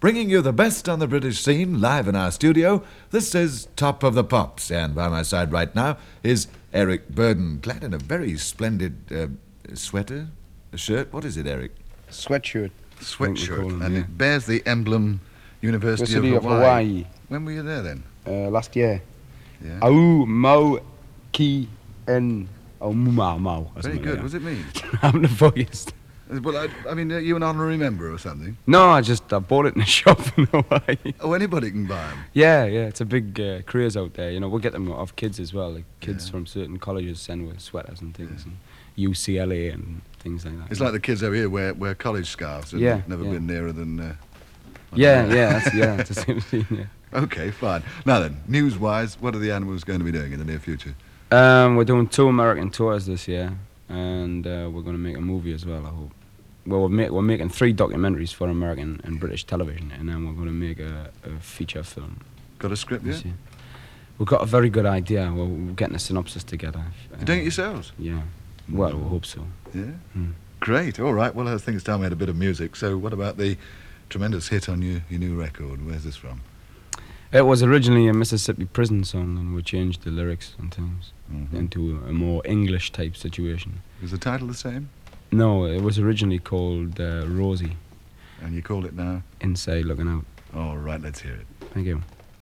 Bringing you the best on the British scene live in our studio, this is Top of the Pops, and by my side right now is Eric Burden, clad in a very splendid sweater, a shirt. What is it, Eric? Sweatshirt. Sweatshirt, and it bears the emblem University of Hawaii. When were you there then? Last year. Yeah. Au mau ki en au mau. Very good. Was it me? I'm the voice. Well, I mean, are you an honorary member or something? No, I bought it in a shop in Hawaii. Oh, anybody can buy them? Yeah, it's a big craze out there. You know, we'll get them off kids as well. Like kids from certain colleges send with sweaters and things, and UCLA and things like that. It's like the kids over here wear college scarves and never been nearer than... That's the same thing, yeah. Okay, fine. Now then, news-wise, what are the Animals going to be doing in the near future? We're doing 2 American tours this year, and we're going to make a movie as well, I hope. Well, we're making 3 documentaries for American and British television, and then we're going to make a feature film. Got a script yet? We've got a very good idea. We're getting a synopsis together. You're doing it yourselves? Yeah. Well, we hope so. Yeah? Great. All right. Well, as things tell me, I had a bit of music. So what about the tremendous hit on your new record? Where's this from? It was originally a Mississippi prison song, and we changed the lyrics and things into a more English-type situation. Is the title the same? No, it was originally called Rosie. And you call it now? Inside Looking Out. All right, let's hear it. Thank you.